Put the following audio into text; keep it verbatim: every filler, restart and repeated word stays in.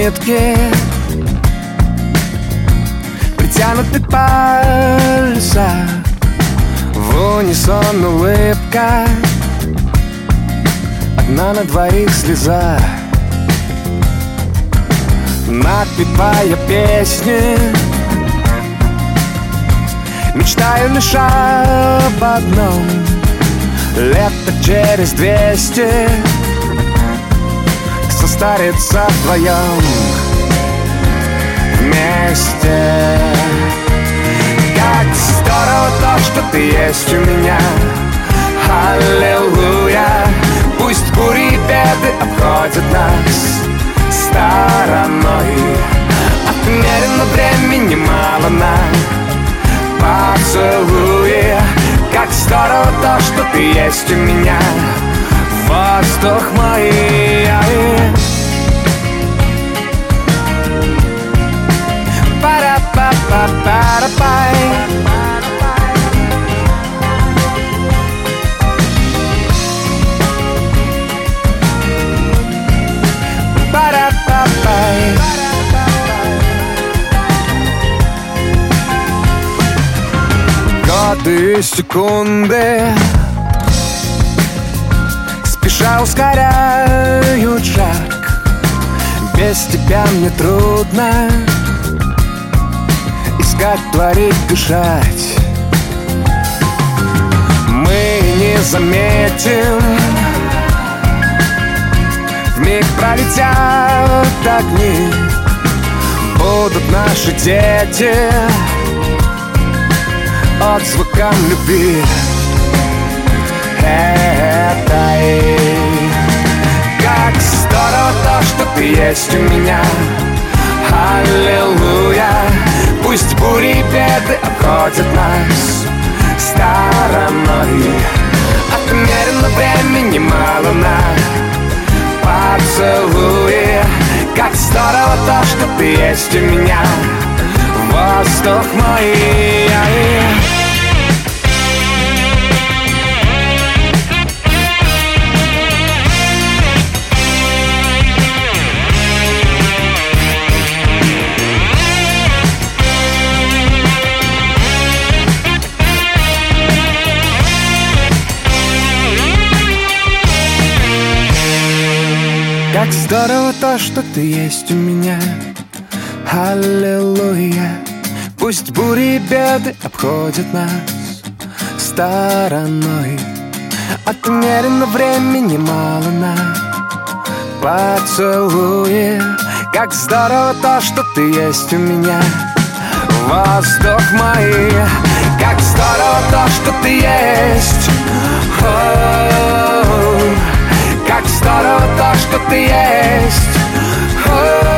нитки, притянуты пальцы, в унисон улыбка, одна на двоих слеза. Напевая песни, мечтаю лишь об одном: лето через двести состариться вдвоем вместе. Как здорово то, что ты есть у меня. Аллилуйя. Пусть бури и беды обходят нас стороной. Отмерено времени мало нам поцелуи. Как здорово то, что ты есть у меня. Воздух мой. Пара-па-па-пара-пай. Годы и секунды спеша ускоряют шаг. Без тебя мне трудно искать, творить, дышать. Мы не заметим, вмиг пролетят огни. Будут наши дети отзвукам любви этой. Как здорово то, что ты есть у меня. Аллилуйя. Пусть бури и беды обходят нас стороной. Отмерено времени мало на поцелуи. Как здорово то, что ты есть у меня. Воздух мой. Как здорово то, что ты есть у меня. Аллилуйя. Пусть бури и беды обходят нас стороной. Отмерено времени мало на поцелуи. Как здорово то, что ты есть у меня. Воздух мой. Как здорово то, что ты есть. О-о-о. Как здорово то, что ты есть. О-о-о.